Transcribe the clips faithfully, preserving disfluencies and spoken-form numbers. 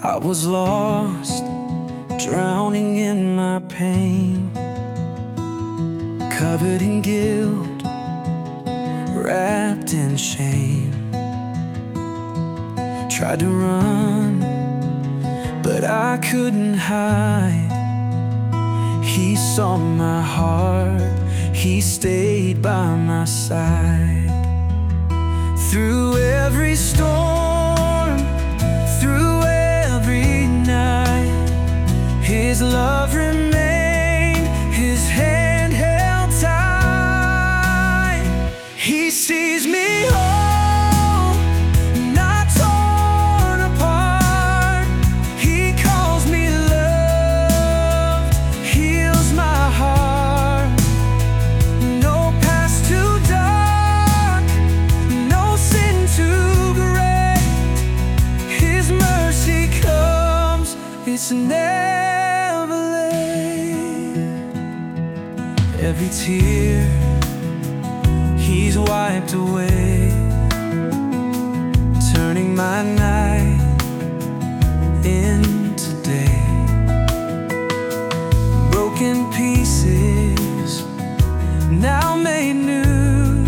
I was lost, drowning in my pain, covered in guilt, wrapped in shame. Tried to run, but I couldn't hide. He saw my heart, he stayed by my side. Through every storm, through every night, his love remained, his hand held tight. He sees me whole, not torn apart. He calls me loved, heals my heart. No past too dark, no sin too great. His mercy comes, it's never late. Every tear he's wiped away, turning my night into day. Broken pieces now made new.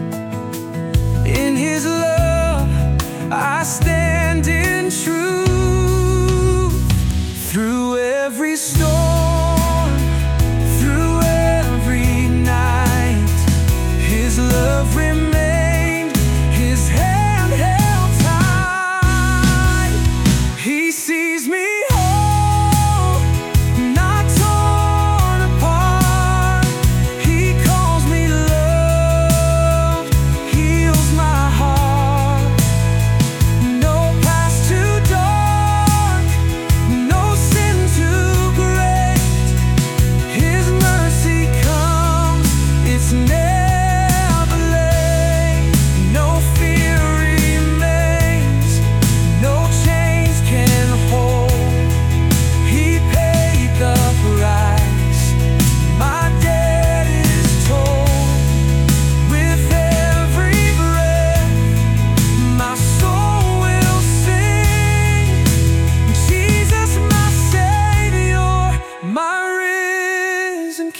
In his love I stand in truth. Through every storm, through every night, his love remained, his hand held tight. He sees me whole, not torn apart. He calls me loved, heals my heart. No past too dark, no sin too great. His mercy comes, it's never late. No fear remains, no chains can hold. He paid the price, my debt is told. With every breath, my soul will sing. Jesus, my Savior, my risen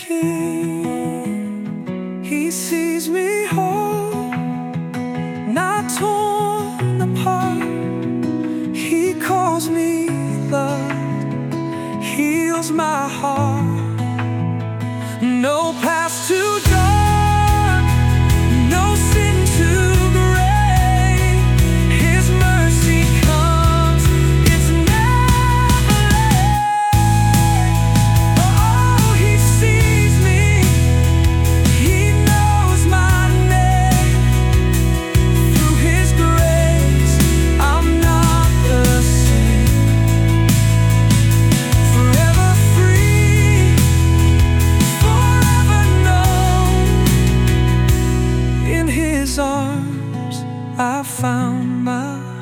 King. He sees me whole, not torn apart. He calls me loved, heals my heart. No past too dark, no sin too great. His mercy comes, it's never late. Oh, he sees me, he knows my name. Through his grace, I'm not the same. Forever free, forever known. In his arms I found my